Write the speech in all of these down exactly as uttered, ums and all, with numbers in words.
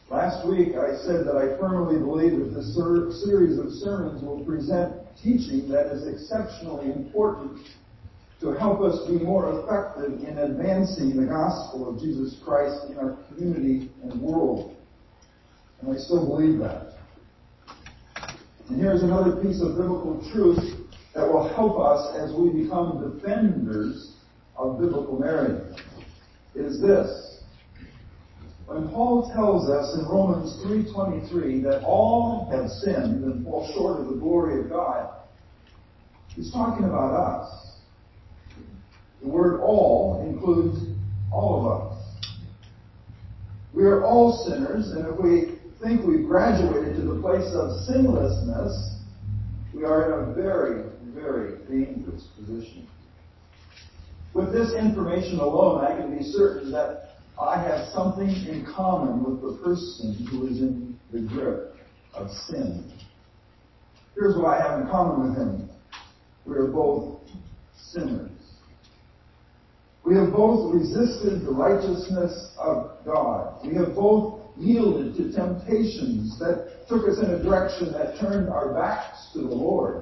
Last week I said that I firmly believe that this ser- series of sermons will present teaching that is exceptionally important to help us be more effective in advancing the gospel of Jesus Christ in our community and world. And I still believe that. And here's another piece of biblical truth that will help us as we become defenders of biblical marriage. It is this. When Paul tells us in Romans three twenty-three that all have sinned and fall short of the glory of God, he's talking about us. The word all includes all of us. We are all sinners, and if we think we've graduated to the place of sinlessness, we are in a very, very dangerous position. With this information alone, I can be certain that I have something in common with the person who is in the grip of sin. Here's what I have in common with him. We are both sinners. We have both resisted the righteousness of God. We have both yielded to temptations that took us in a direction that turned our backs to the Lord.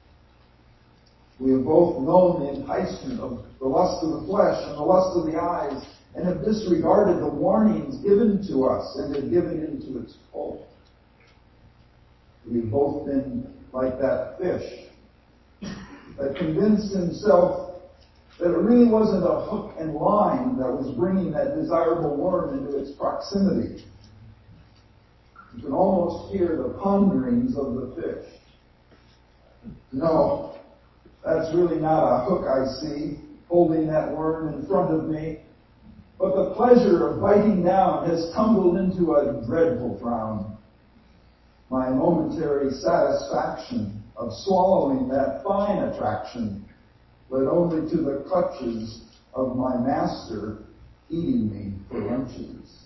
We have both known the enticement of the lust of the flesh and the lust of the eyes, and have disregarded the warnings given to us and have given into its pull. We've both been like that fish that convinced himself that it really wasn't a hook and line that was bringing that desirable worm into its proximity. You can almost hear the ponderings of the fish. No, that's really not a hook I see holding that worm in front of me. But the pleasure of biting down has tumbled into a dreadful frown. My momentary satisfaction of swallowing that fine attraction led only to the clutches of my master eating me for lunches.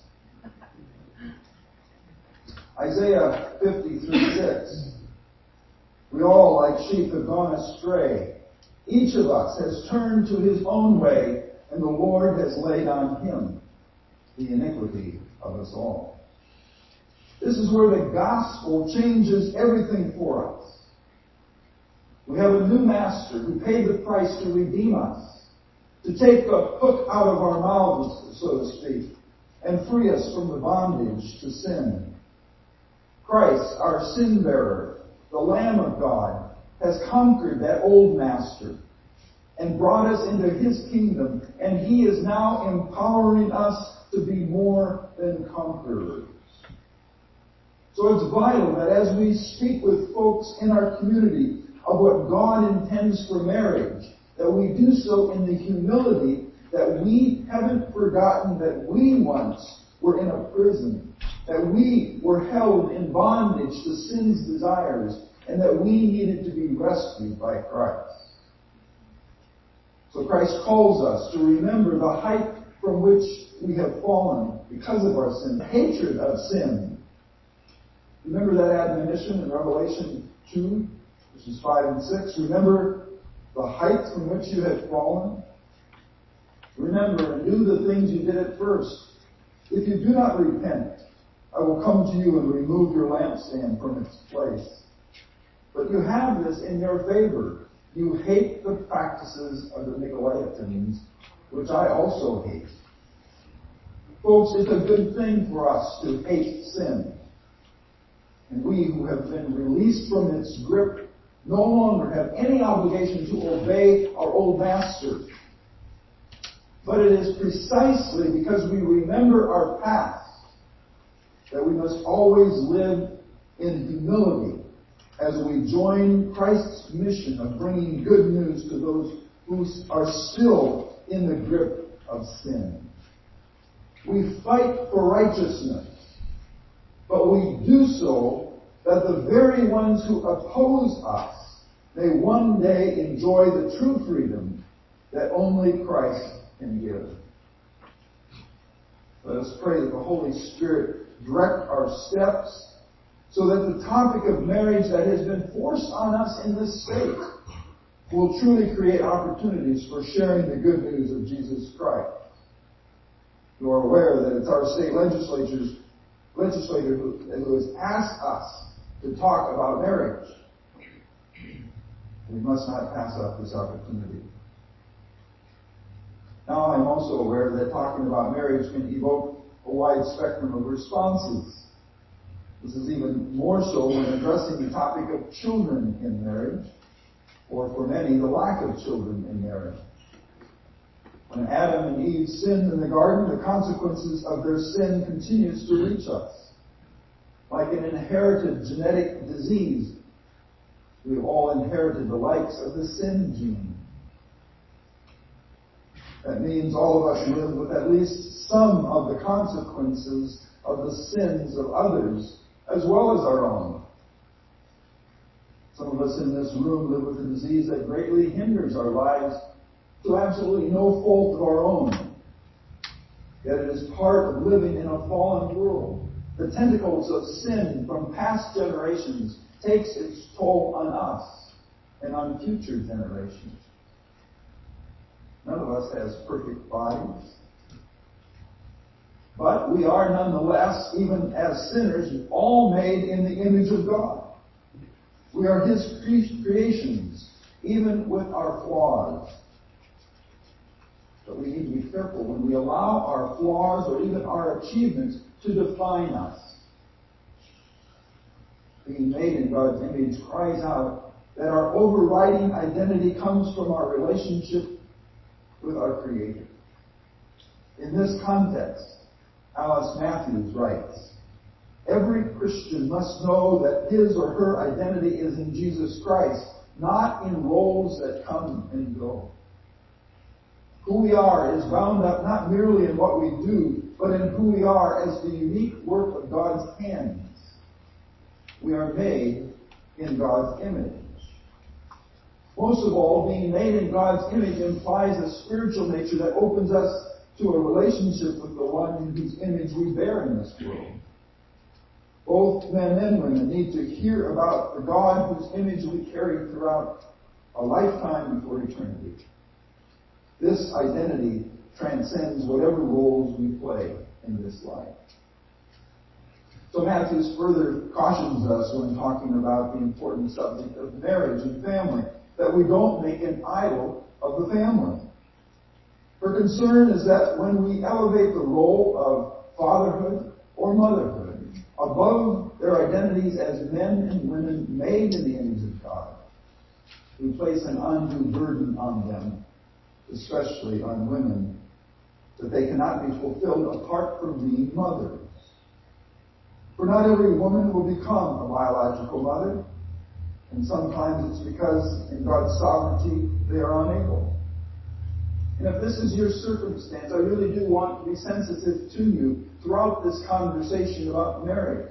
Isaiah fifty-three six. We all, like sheep, have gone astray. Each of us has turned to his own way, and the Lord has laid on him the iniquity of us all. This is where the gospel changes everything for us. We have a new master who paid the price to redeem us, to take the hook out of our mouths, so to speak, and free us from the bondage to sin. Christ, our sin bearer, the Lamb of God, has conquered that old master and brought us into his kingdom, and he is now empowering us to be more than conquerors. So it's vital that as we speak with folks in our community of what God intends for marriage, that we do so in the humility that we haven't forgotten that we once were in a prison, that we were held in bondage to sin's desires, and that we needed to be rescued by Christ. So Christ calls us to remember the height from which we have fallen because of our sin, the hatred of sin. Remember that admonition in Revelation two, verses five and six? Remember the height from which you have fallen. Remember and do the things you did at first. If you do not repent, I will come to you and remove your lampstand from its place. But you have this in your favor. You hate the practices of the Nicolaitans, which I also hate. Folks, it's a good thing for us to hate sin. And we who have been released from its grip no longer have any obligation to obey our old master. But it is precisely because we remember our past that we must always live in humility as we join Christ's mission of bringing good news to those who are still in the grip of sin. We fight for righteousness, but we do so that the very ones who oppose us may one day enjoy the true freedom that only Christ can give. Let us pray that the Holy Spirit direct our steps so that the topic of marriage that has been forced on us in this state will truly create opportunities for sharing the good news of Jesus Christ. You are aware that it's our state legislature's legislator who, who has asked us to talk about marriage. We must not pass up this opportunity. Now, I'm also aware that talking about marriage can evoke a wide spectrum of responses. This is even more so when addressing the topic of children in marriage, or for many, the lack of children in marriage. When Adam and Eve sinned in the garden, the consequences of their sin continues to reach us. Like an inherited genetic disease, we've all inherited the likes of the sin gene. That means all of us live with at least some of the consequences of the sins of others, as well as our own. Some of us in this room live with a disease that greatly hinders our lives to absolutely no fault of our own. Yet it is part of living in a fallen world. The tentacles of sin from past generations takes its toll on us and on future generations. None of us has perfect bodies. But we are nonetheless, even as sinners, all made in the image of God. We are His creations, even with our flaws. But we need to be careful when we allow our flaws or even our achievements to define us. Being made in God's image cries out that our overriding identity comes from our relationship with our Creator. In this context, Alice Matthews writes, every Christian must know that his or her identity is in Jesus Christ, not in roles that come and go. Who we are is bound up not merely in what we do, but in who we are as the unique work of God's hands. We are made in God's image. Most of all, being made in God's image implies a spiritual nature that opens us to a relationship with the one in whose image we bear in this world. Both men and women need to hear about the God whose image we carry throughout a lifetime before eternity. This identity transcends whatever roles we play in this life. So Matthews further cautions us when talking about the important subject of marriage and family, that we don't make an idol of the family. Her concern is that when we elevate the role of fatherhood or motherhood above their identities as men and women made in the image of God, we place an undue burden on them, especially on women, that they cannot be fulfilled apart from being mothers. For not every woman will become a biological mother, and sometimes it's because in God's sovereignty they are unable. And if this is your circumstance, I really do want to be sensitive to you throughout this conversation about marriage.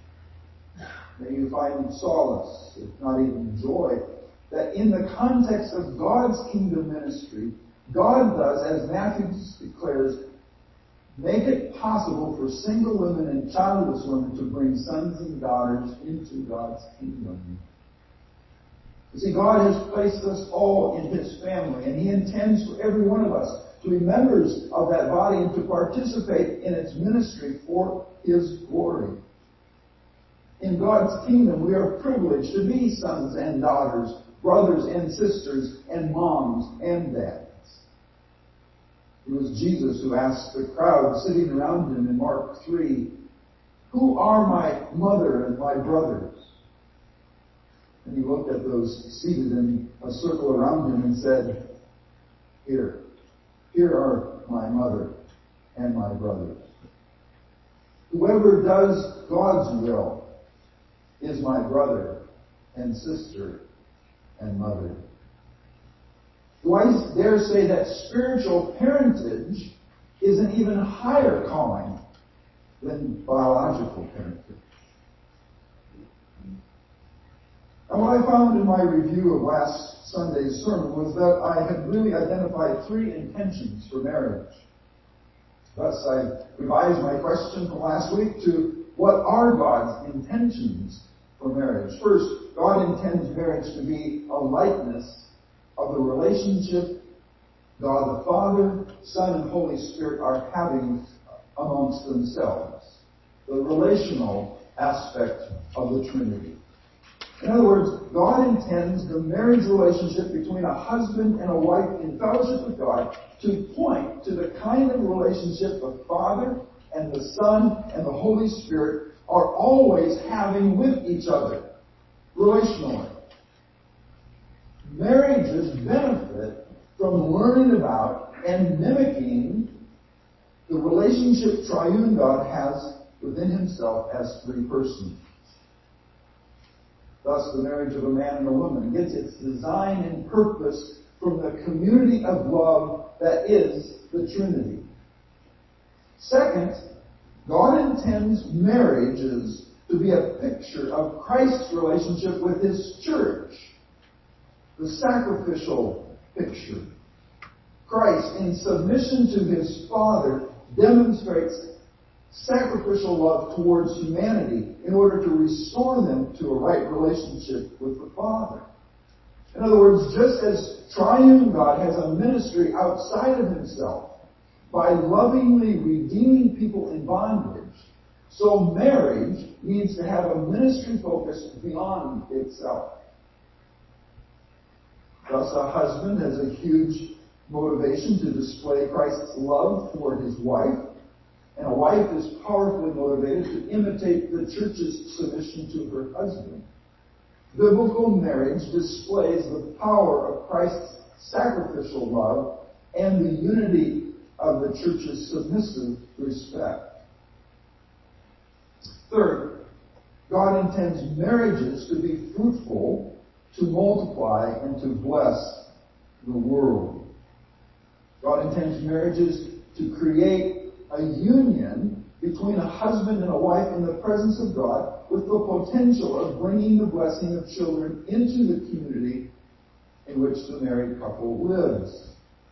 May you find solace, if not even joy, that in the context of God's kingdom ministry, God does, as Matthew declares, make it possible for single women and childless women to bring sons and daughters into God's kingdom. You see, God has placed us all in His family, and He intends for every one of us to be members of that body and to participate in its ministry for His glory. In God's kingdom, we are privileged to be sons and daughters, brothers and sisters, and moms and dads. It was Jesus who asked the crowd sitting around Him in Mark three, "Who are my mother and my brothers?" And He looked at those seated in a circle around Him and said, Here, here are my mother and my brothers. Whoever does God's will is my brother and sister and mother. Do I dare say that spiritual parentage is an even higher calling than biological parentage? And what I found in my review of last Sunday's sermon was that I had really identified three intentions for marriage. Thus, I revised my question from last week to, what are God's intentions for marriage? First, God intends marriage to be a likeness of the relationship God the Father, Son, and Holy Spirit are having amongst themselves. the relational aspect of the Trinity. In other words, God intends the marriage relationship between a husband and a wife in fellowship with God to point to the kind of relationship the Father and the Son and the Holy Spirit are always having with each other, relationally. Marriages benefit from learning about and mimicking the relationship triune God has within himself as three persons. Thus, the marriage of a man and a woman gets its design and purpose from the community of love that is the Trinity. Second, God intends marriages to be a picture of Christ's relationship with his church, the sacrificial picture. Christ, in submission to his Father, demonstrates sacrificial love towards humanity in order to restore them to a right relationship with the Father. In other words, just as triune God has a ministry outside of himself by lovingly redeeming people in bondage, so marriage needs to have a ministry focus beyond itself. Thus, a husband has a huge motivation to display Christ's love toward his wife, and a wife is powerfully motivated to imitate the church's submission to her husband. Biblical marriage displays the power of Christ's sacrificial love and the unity of the church's submissive respect. Third, God intends marriages to be fruitful, to multiply, and to bless the world. God intends marriages to create a union between a husband and a wife in the presence of God with the potential of bringing the blessing of children into the community in which the married couple lives.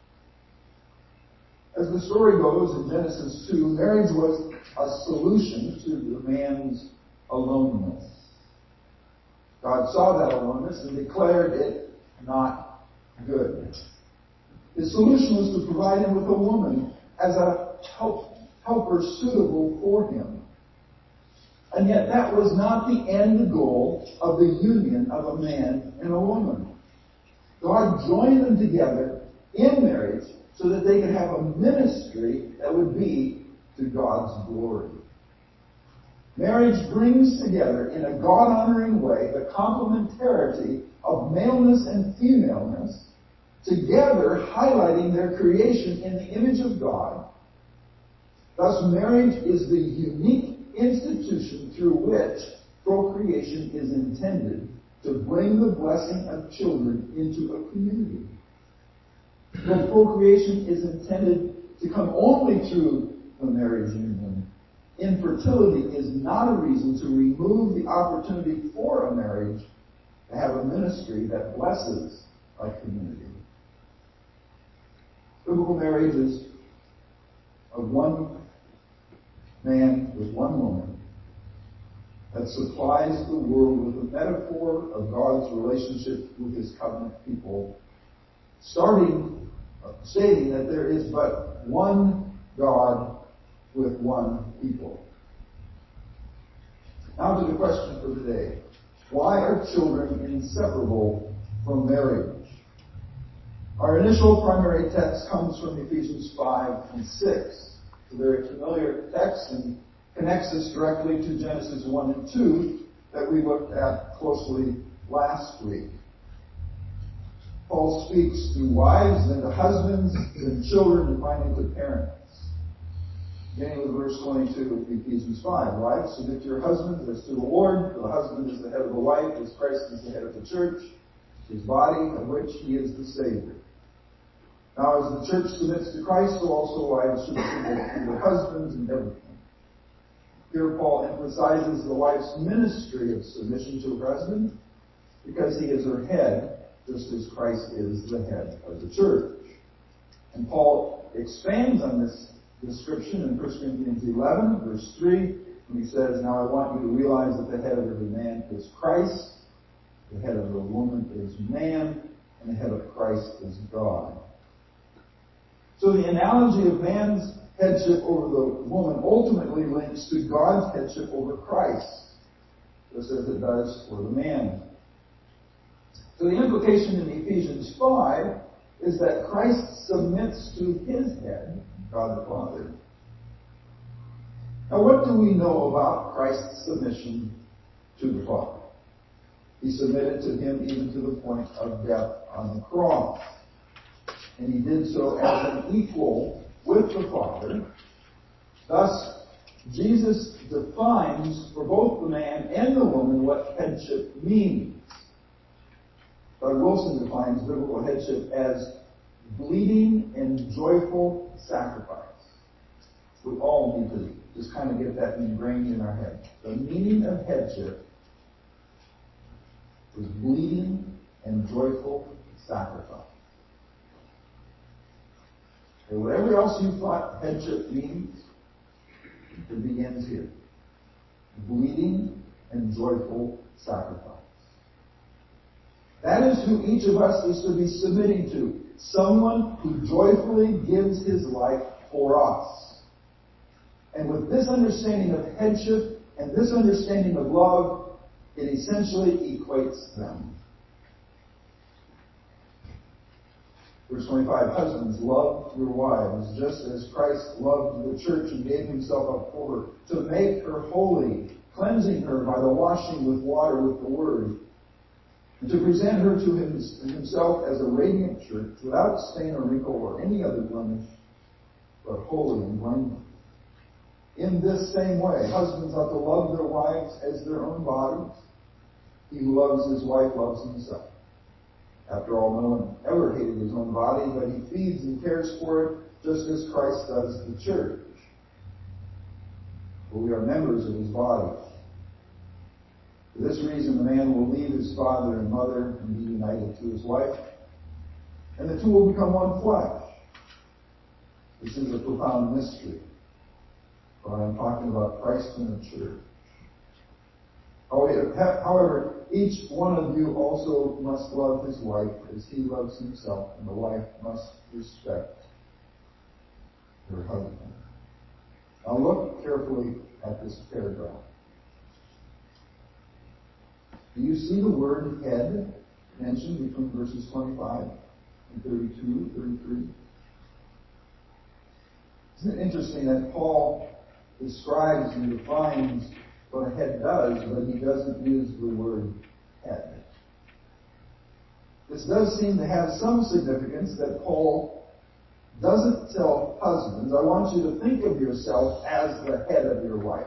As the story goes in Genesis two, marriage was a solution to the man's aloneness. God saw that aloneness and declared it not good. His solution was to provide him with a woman as a help, helper suitable for him. And yet that was not the end goal of the union of a man and a woman. God joined them together in marriage so that they could have a ministry that would be to God's glory. Marriage brings together in a God-honoring way the complementarity of maleness and femaleness, together highlighting their creation in the image of God. Thus, marriage is the unique institution through which procreation is intended to bring the blessing of children into a community. Though procreation is intended to come only through the marriage union, infertility is not a reason to remove the opportunity for a marriage to have a ministry that blesses a community. Biblical marriage is of one man with one woman that supplies the world with a metaphor of God's relationship with his covenant people, starting, uh, stating that there is but one God with one people. Now to the question for today. Why are children inseparable from marriage? Our initial primary text comes from Ephesians five and six. It's a very familiar text and connects us directly to Genesis one and two that we looked at closely last week. Paul speaks to wives, then to husbands, then children, and finally to parents. Beginning with verse twenty-two of Ephesians five. Wives, submit to your husbands as to the Lord, for the husband is the head of the wife, as Christ is the head of the church, his body, of which he is the Savior. Now, as the church submits to Christ, so also wives should submit to their husbands in everything. Here Paul emphasizes the wife's ministry of submission to her husband because he is her head, just as Christ is the head of the church. And Paul expands on this description in First Corinthians eleven, verse three, when he says, now I want you to realize that the head of every man is Christ, the head of the woman is man, and the head of Christ is God. So the analogy of man's headship over the woman ultimately links to God's headship over Christ, just as it does for the man. So the implication in Ephesians five is that Christ submits to his head, God the Father. Now, what do we know about Christ's submission to the Father? He submitted to him even to the point of death on the cross. And he did so as an equal with the Father. Thus, Jesus defines for both the man and the woman what headship means. Doug Wilson defines biblical headship as bleeding and joyful sacrifice. We all need to just kind of get that ingrained in our head. The meaning of headship is bleeding and joyful sacrifice. And whatever else you thought headship means, it begins here. Bleeding and joyful sacrifice. That is who each of us is to be submitting to. Someone who joyfully gives his life for us. And with this understanding of headship and this understanding of love, it essentially equates them. Verse twenty-five, husbands, love your wives, just as Christ loved the church and gave himself up for her, to make her holy, cleansing her by the washing with water with the word, and to present her to himself as a radiant church, without stain or wrinkle or any other blemish, but holy and blameless. In this same way, husbands ought to love their wives as their own bodies. He who loves his wife loves himself. After all, no one ever hated his own body, but he feeds and cares for it, just as Christ does the church. For we are members of his body. For this reason, the man will leave his father and mother and be united to his wife, and the two will become one flesh. This is a profound mystery. But I'm talking about Christ and the church. However, each one of you also must love his wife as he loves himself, and the wife must respect her husband. Now look carefully at this paragraph. Do you see the word head mentioned between verses twenty-five and thirty-two, thirty-three? Isn't it interesting that Paul describes and defines what a head does, but he doesn't use the word head? This does seem to have some significance that Paul doesn't tell husbands, I want you to think of yourself as the head of your wife.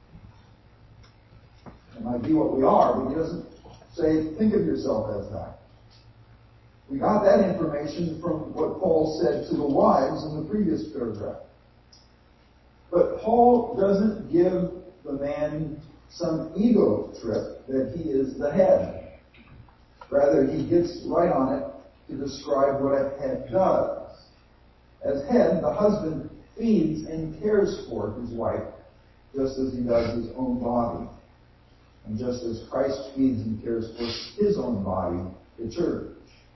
It might be what we are, but he doesn't say, think of yourself as that. We got that information from what Paul said to the wives in the previous paragraph. But Paul doesn't give the man some ego trip that he is the head. Rather, he gets right on it to describe what a head does. As head, the husband feeds and cares for his wife, just as he does his own body. And just as Christ feeds and cares for his own body, the church.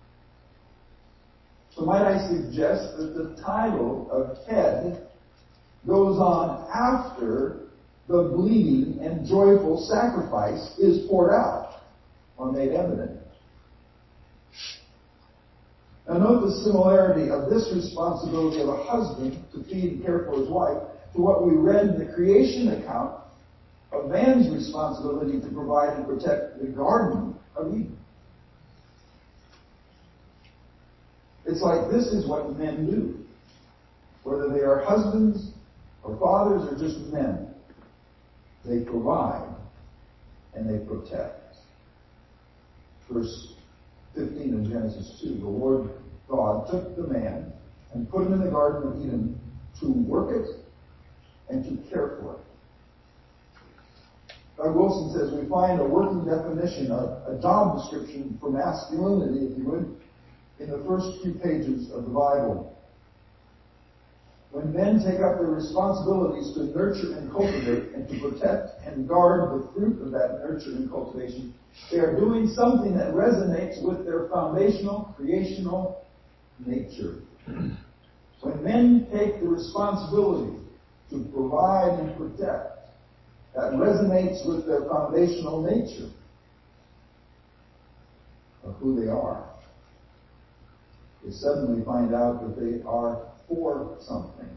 So might I suggest that the title of head goes on after the bleeding and joyful sacrifice is poured out or made evident. Now note the similarity of this responsibility of a husband to feed and care for his wife to what we read in the creation account of man's responsibility to provide and protect the Garden of Eden. It's like this is what men do. Whether they are husbands or fathers or just men, they provide and they protect. Verse fifteen of Genesis two, the Lord God took the man and put him in the Garden of Eden to work it and to care for it. Doug Wilson says we find a working definition, a, a job description for masculinity, if you would, in the first few pages of the Bible. When men take up their responsibilities to nurture and cultivate and to protect and guard the fruit of that nurture and cultivation, they are doing something that resonates with their foundational, creational nature. When men take the responsibility to provide and protect, that resonates with their foundational nature of who they are. They suddenly find out that they are for something.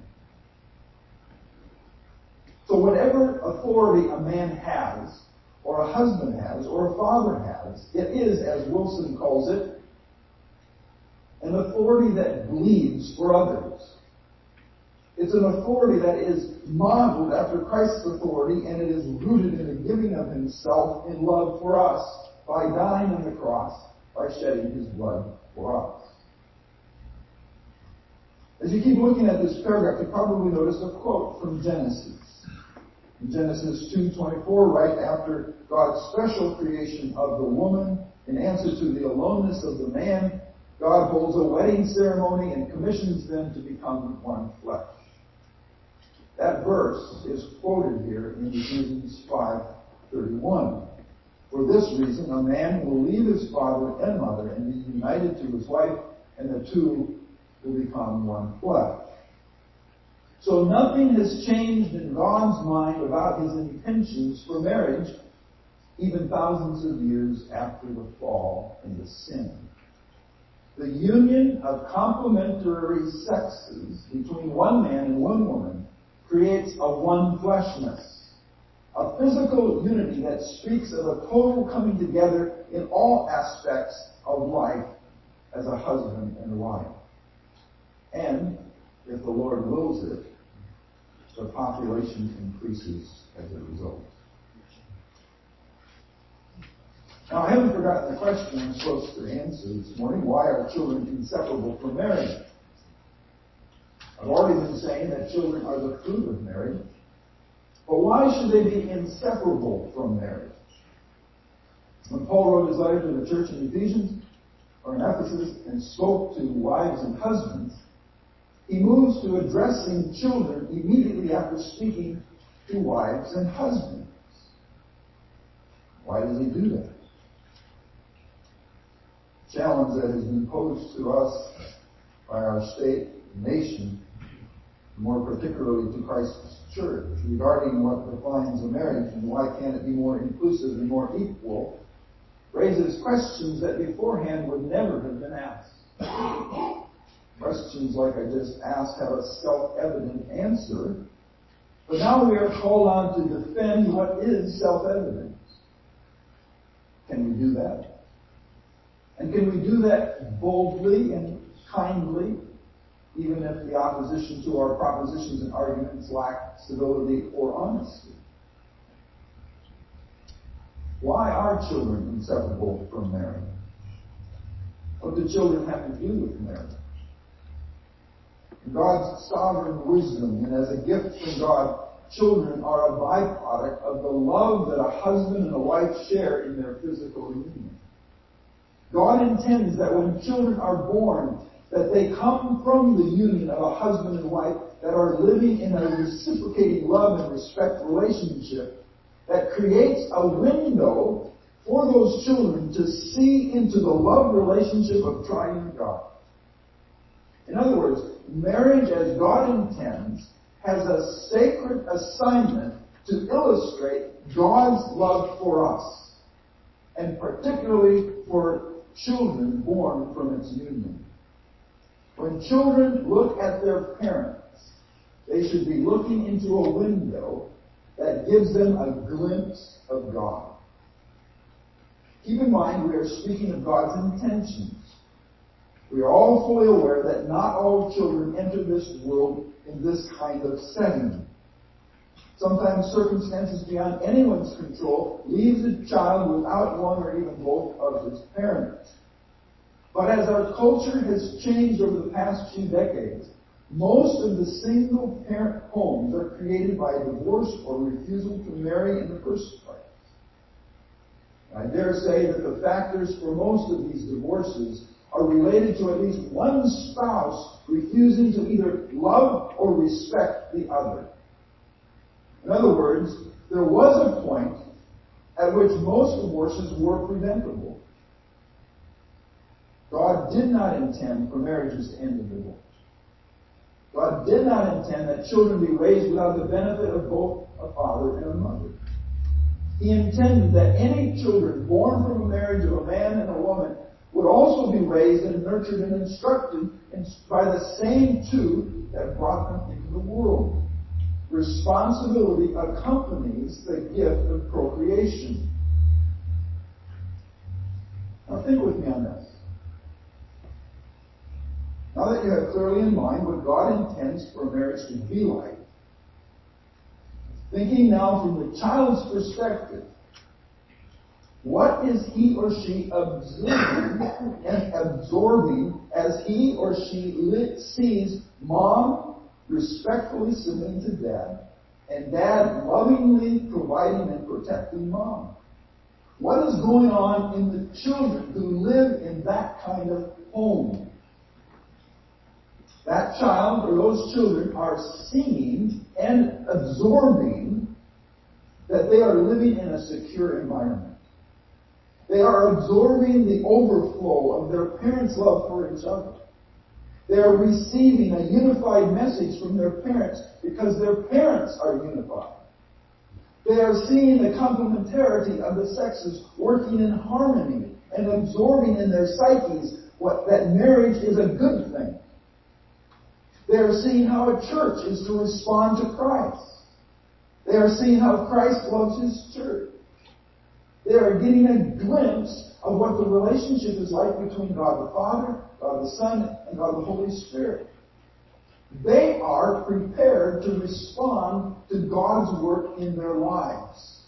So whatever authority a man has, or a husband has, or a father has, it is, as Wilson calls it, an authority that bleeds for others. It's an authority that is modeled after Christ's authority, and it is rooted in the giving of himself in love for us by dying on the cross, by shedding his blood for us. As you keep looking at this paragraph, you probably notice a quote from Genesis. In Genesis two twenty-four, right after God's special creation of the woman, in answer to the aloneness of the man, God holds a wedding ceremony and commissions them to become one flesh. That verse is quoted here in Ephesians five thirty-one. For this reason, a man will leave his father and mother and be united to his wife, and the two will become one flesh. So nothing has changed in God's mind about his intentions for marriage, even thousands of years after the fall and the sin. The union of complementary sexes between one man and one woman creates a one-fleshness, a physical unity that speaks of a total coming together in all aspects of life as a husband and wife. And, if the Lord wills it, the population increases as a result. Now, I haven't forgotten the question I'm supposed to answer this morning. Why are children inseparable from marriage? I've already been saying that children are the fruit of marriage. But why should they be inseparable from marriage? When Paul wrote his letter to the church in Ephesians, or in Ephesus, and spoke to wives and husbands, he moves to addressing children immediately after speaking to wives and husbands. Why does he do that? Challenge that has been posed to us by our state, nation, more particularly to Christ's church, regarding what defines a marriage and why can't it be more inclusive and more equal, raises questions that beforehand would never have been asked. Questions like I just asked have a self-evident answer, but now we are called on to defend what is self-evident. Can we do that? And can we do that boldly and kindly, even if the opposition to our propositions and arguments lack civility or honesty? Why are children inseparable from marriage? What do children have to do with marriage? In God's sovereign wisdom and as a gift from God, children are a byproduct of the love that a husband and a wife share in their physical union. God intends that when children are born, that they come from the union of a husband and wife that are living in a reciprocating love and respect relationship that creates a window for those children to see into the love relationship of triune God. In other words, marriage as God intends has a sacred assignment to illustrate God's love for us, and particularly for children born from its union. When children look at their parents, they should be looking into a window that gives them a glimpse of God. Keep in mind, we are speaking of God's intentions. We are all fully aware that not all children enter this world in this kind of setting. Sometimes circumstances beyond anyone's control leaves a child without one or even both of his parents. But as our culture has changed over the past few decades, most of the single-parent homes are created by divorce or refusal to marry in the first place. I dare say that the factors for most of these divorces are related to at least one spouse refusing to either love or respect the other. In other words, there was a point at which most divorces were preventable. God did not intend for marriages to end in divorce. God did not intend that children be raised without the benefit of both a father and a mother. He intended that any children born from a marriage of a man and a woman would also be raised and nurtured and instructed by the same two that brought them into the world. Responsibility accompanies the gift of procreation. Now think with me on this. Now that you have clearly in mind what God intends for marriage to be like, thinking now from the child's perspective, what is he or she observing and absorbing as he or she li- sees mom respectfully submitting to dad and dad lovingly providing and protecting mom? What is going on in the children who live in that kind of home? That child or those children are seeing and absorbing that they are living in a secure environment. They are absorbing the overflow of their parents' love for each other. They are receiving a unified message from their parents because their parents are unified. They are seeing the complementarity of the sexes working in harmony and absorbing in their psyches what that marriage is a good thing. They are seeing how a church is to respond to Christ. They are seeing how Christ loves His church. They are getting a glimpse of what the relationship is like between God the Father, God the Son, and God the Holy Spirit. They are prepared to respond to God's work in their lives.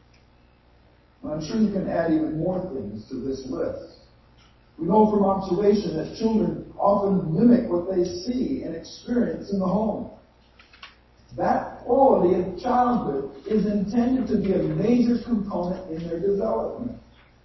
And I'm sure you can add even more things to this list. We know from observation that children often mimic what they see and experience in the home. That quality of childhood is intended to be a major component in their development.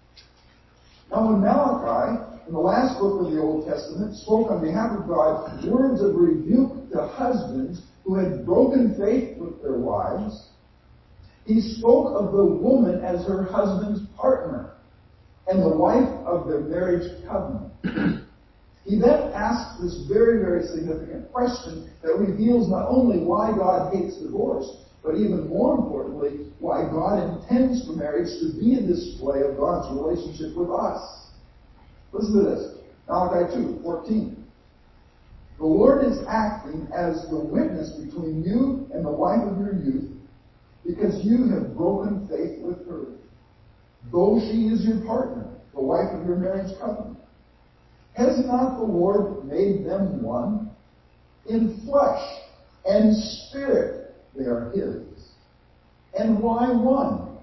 Now when Malachi, in the last book of the Old Testament, spoke on behalf of God words of rebuke to husbands who had broken faith with their wives, he spoke of the woman as her husband's partner and the wife of their marriage covenant. He then asks this very, very significant question that reveals not only why God hates divorce, but even more importantly, why God intends for marriage to be a display of God's relationship with us. Listen to this. Malachi two fourteen. The Lord is acting as the witness between you and the wife of your youth, because you have broken faith with her, though she is your partner, the wife of your marriage covenant. Has not the Lord made them one? In flesh and spirit they are His. And why one?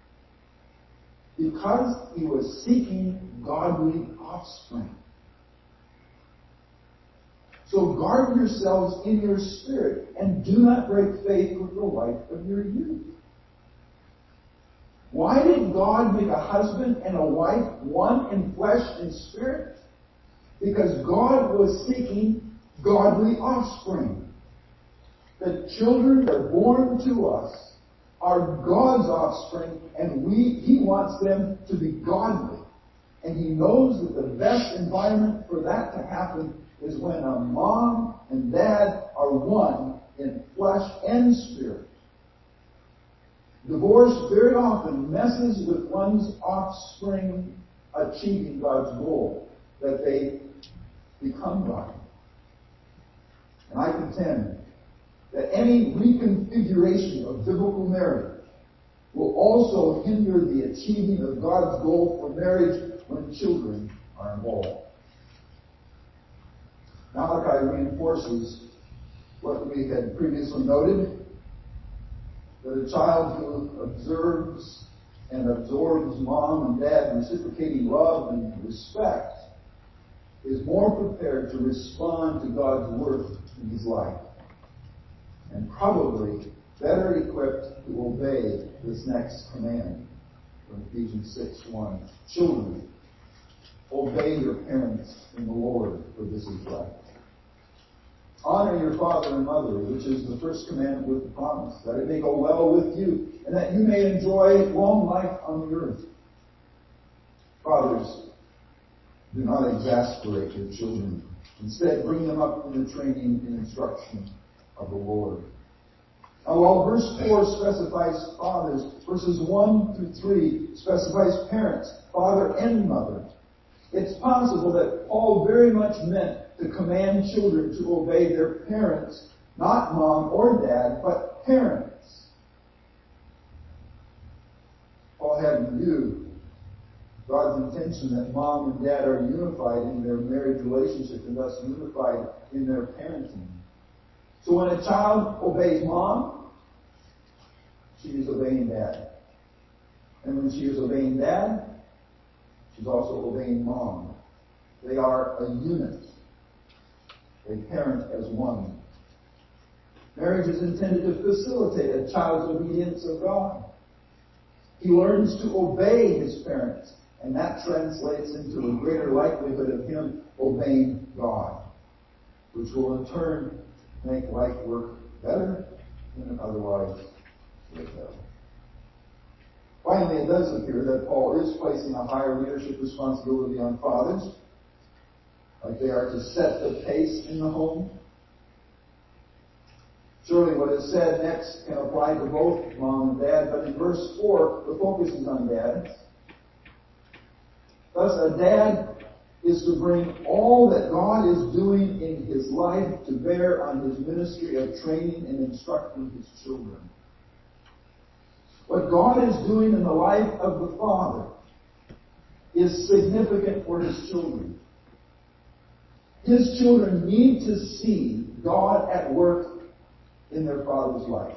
Because He was seeking godly offspring. So guard yourselves in your spirit and do not break faith with the wife of your youth. Why did God make a husband and a wife one in flesh and spirit? Because God was seeking godly offspring. The children that are born to us are God's offspring, and we He wants them to be godly. And He knows that the best environment for that to happen is when a mom and dad are one in flesh and spirit. Divorce very often messes with one's offspring achieving God's goal, that they become godly. And I contend that any reconfiguration of biblical marriage will also hinder the achieving of God's goal for marriage when children are involved. Malachi reinforces what we had previously noted, that a child who observes and absorbs mom and dad reciprocating love and respect is more prepared to respond to God's work in his life, and probably better equipped to obey this next command from Ephesians six one. Children, obey your parents in the Lord, for this is right. Honor your father and mother, which is the first commandment with the promise, that it may go well with you, and that you may enjoy long life on the earth. Fathers, do not exasperate your children Instead, bring them up in the training and instruction of the Lord. Now, while verse four specifies fathers, verses one through three specifies parents, father and mother. It's possible that Paul very much meant to command children to obey their parents, not mom or dad, but parents. Paul had in view God's intention that mom and dad are unified in their marriage relationship and thus unified in their parenting. So when a child obeys mom, she is obeying dad. And when she is obeying dad, she's also obeying mom. They are a unit. They parent as one. Marriage is intended to facilitate a child's obedience of God. He learns to obey his parents, and that translates into a greater likelihood of him obeying God, which will in turn make life work better than it otherwise would have. Finally, it does appear that Paul is placing a higher leadership responsibility on fathers, like they are to set the pace in the home. Surely what is said next can apply to both mom and dad, but in verse four, the focus is on dad. Thus, a dad is to bring all that God is doing in his life to bear on his ministry of training and instructing his children. What God is doing in the life of the father is significant for his children. His children need to see God at work in their father's life.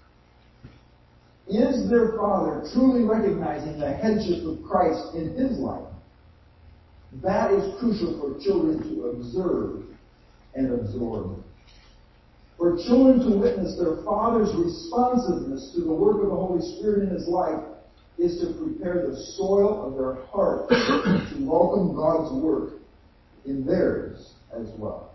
Is their father truly recognizing the headship of Christ in his life? That is crucial for children to observe and absorb. For children to witness their father's responsiveness to the work of the Holy Spirit in his life is to prepare the soil of their heart to welcome God's work in theirs as well.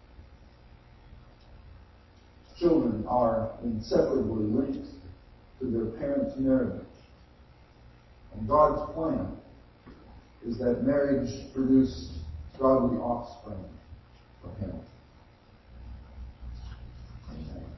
Children are inseparably linked to their parents' marriage. And God's plan is that marriage produce godly offspring for him. Amen.